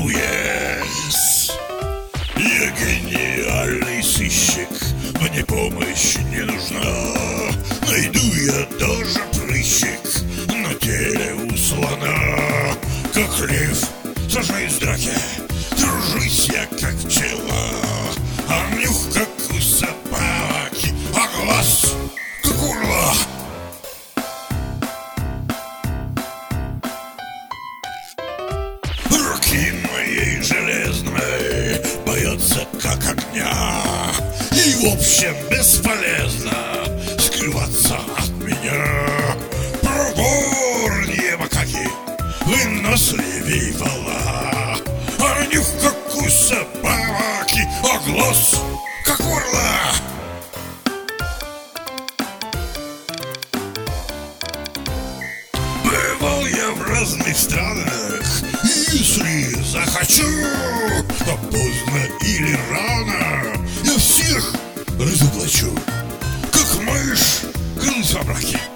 yes. Я гениальный сыщик, мне помощь не нужна. Найду я даже прыщик на теле у слона. Как лев, сажаюсь в драке, тружусь я как пчела. А нюх как у собаки, а глаз как у орла. Руки моей железной боятся как огня. И в общем бесполезно скрываться от меня. Проворнее макаки, выносливей вала. А нюх как у собаки, а глаз как у орла. Бывал я в разных странах, если захочу, а поздно или рано я всех разоблачу. Как мышь крылась во мраке,